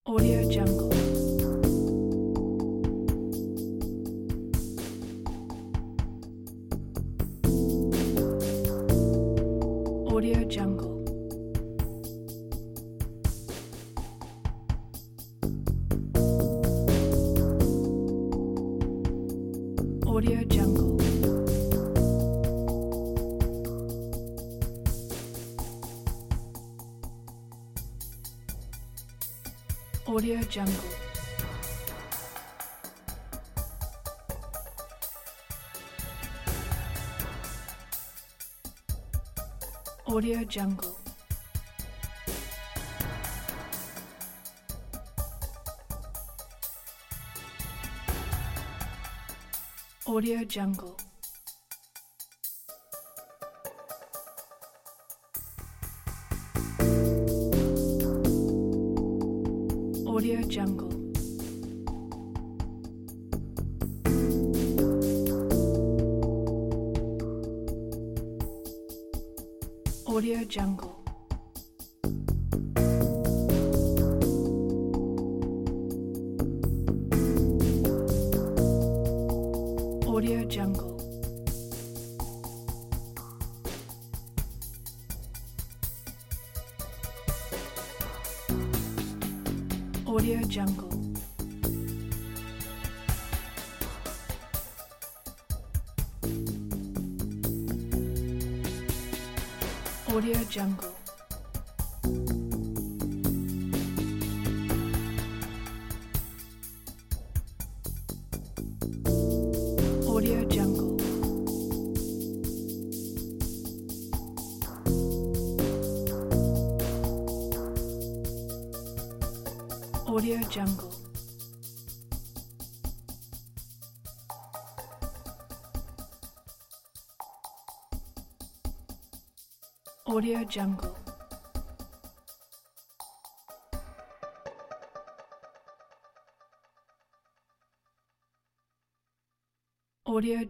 Audio Jungle. Audio Jungle. Audio Jungle. Audio Jungle. Audio Jungle. Audio Jungle. Audio Jungle. Audio Jungle. Audio Jungle. Audio Jungle. Audio Jungle. Audio Jungle. Audio Jungle. Audio Jungle. Audio